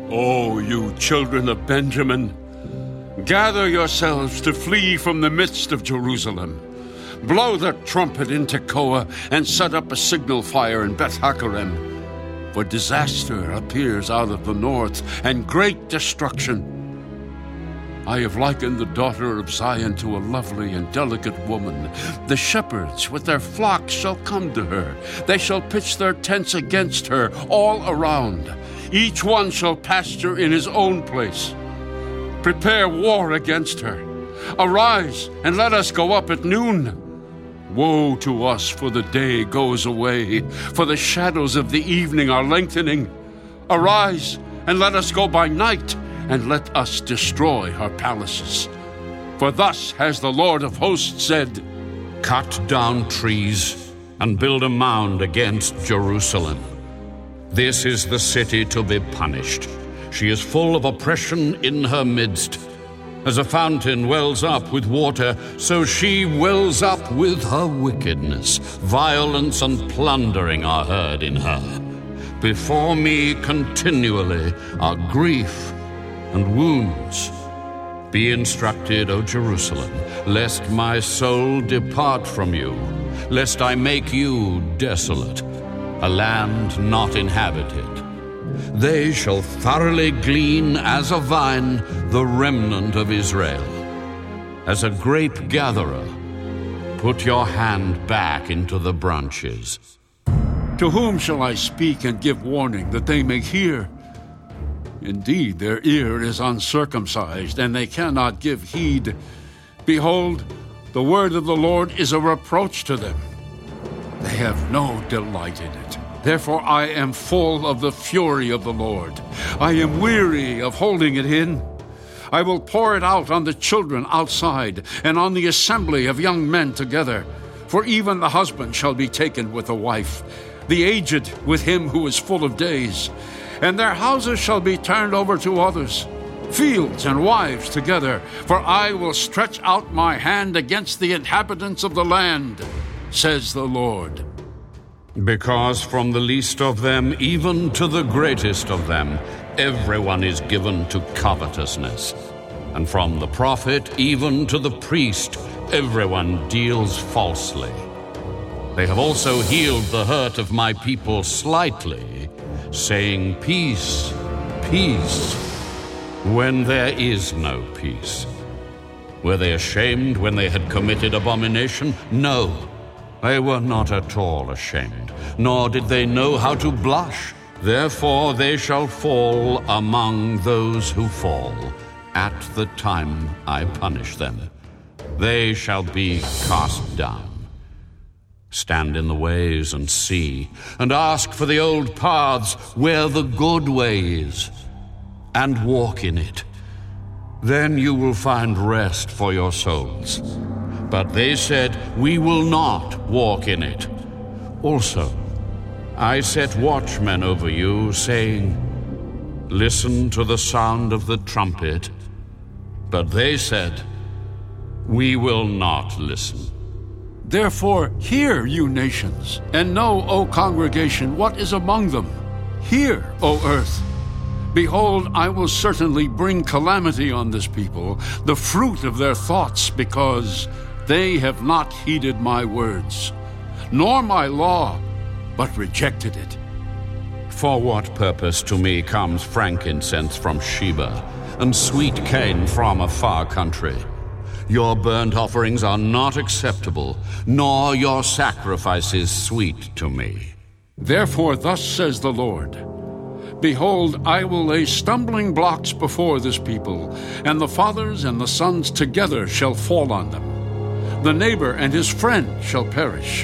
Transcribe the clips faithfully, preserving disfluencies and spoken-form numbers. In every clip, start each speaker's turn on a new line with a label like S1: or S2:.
S1: O you children of Benjamin, gather yourselves to flee from the midst of Jerusalem. Blow the trumpet in Tekoa and set up a signal fire in Beth-Hakerem. For disaster appears out of the north and great destruction. I have likened the daughter of Zion to a lovely and delicate woman. The shepherds with their flocks shall come to her. They shall pitch their tents against her all around. Each one shall pasture in his own place. Prepare war against her. Arise, and let us go up at noon. Woe to us, for the day goes away, for the shadows of the evening are lengthening. Arise, and let us go by night, and let us destroy her palaces. For thus has the Lord of hosts said,
S2: Cut down trees and build a mound against Jerusalem. This is the city to be punished. She is full of oppression in her midst. As a fountain wells up with water, so she wells up with her wickedness. Violence and plundering are heard in her. Before me continually are grief and wounds. Be instructed, O Jerusalem, lest my soul depart from you, lest I make you desolate, a land not inhabited. They shall thoroughly glean as a vine the remnant of Israel. As a grape gatherer, put your hand back into the branches.
S1: To whom shall I speak and give warning that they may hear? Indeed, their ear is uncircumcised, and they cannot give heed. Behold, the word of the Lord is a reproach to them. They have no delight in it. Therefore I am full of the fury of the Lord. I am weary of holding it in. I will pour it out on the children outside, and on the assembly of young men together. For even the husband shall be taken with the wife, the aged with him who is full of days. And their houses shall be turned over to others, fields and wives together. For I will stretch out my hand against the inhabitants of the land, says the Lord.
S2: Because from the least of them, even to the greatest of them, everyone is given to covetousness. And from the prophet, even to the priest, everyone deals falsely. They have also healed the hurt of my people slightly, saying, Peace, peace, when there is no peace. Were they ashamed when they had committed abomination? No, they were not at all ashamed, nor did they know how to blush. Therefore they shall fall among those who fall at the time I punish them. They shall be cast down. Stand in the ways and see, and ask for the old paths where the good way is, and walk in it. Then you will find rest for your souls. But they said, We will not walk in it. Also, I set watchmen over you, saying, Listen to the sound of the trumpet. But they said, We will not listen.
S1: Therefore, hear, you nations, and know, O congregation, what is among them. Hear, O earth. Behold, I will certainly bring calamity on this people, the fruit of their thoughts, because they have not heeded my words, nor my law, but rejected it.
S2: For what purpose to me comes frankincense from Sheba, and sweet cane from a far country? Your burnt offerings are not acceptable, nor your sacrifices sweet to me.
S1: Therefore thus says the Lord, Behold, I will lay stumbling blocks before this people, and the fathers and the sons together shall fall on them. The neighbor and his friend shall perish.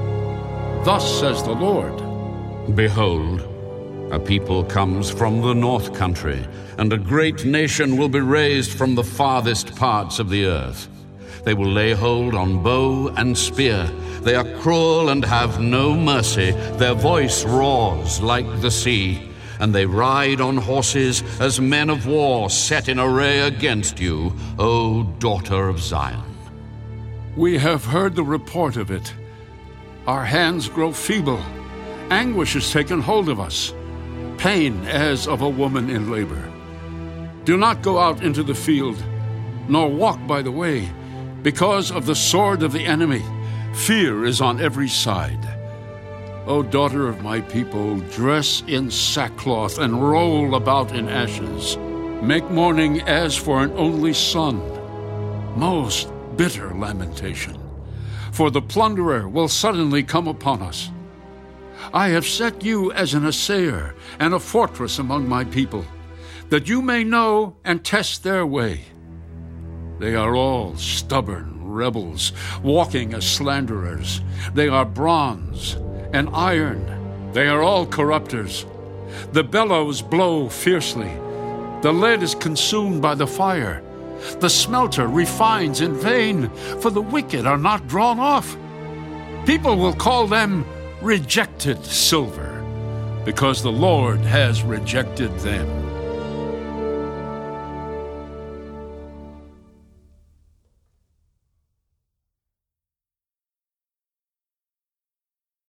S1: Thus says the Lord.
S2: Behold, a people comes from the north country, and a great nation will be raised from the farthest parts of the earth. They will lay hold on bow and spear. They are cruel and have no mercy. Their voice roars like the sea, and they ride on horses as men of war set in array against you, O daughter of Zion.
S1: We have heard the report of it. Our hands grow feeble. Anguish has taken hold of us. pain as of a woman in labor. Do not go out into the field, nor walk by the way, because of the sword of the enemy. Fear is on every side. O daughter of my people, dress in sackcloth and roll about in ashes. Make mourning as for an only son. Most bitter lamentation. For the plunderer will suddenly come upon us. I have set you as an assayer and a fortress among my people, that you may know and test their way. They are all stubborn rebels, walking as slanderers. They are bronze and iron. They are all corrupters. The bellows blow fiercely. The lead is consumed by the fire. The smelter refines in vain, for the wicked are not drawn off. People will call them rejected silver, because the Lord has rejected them.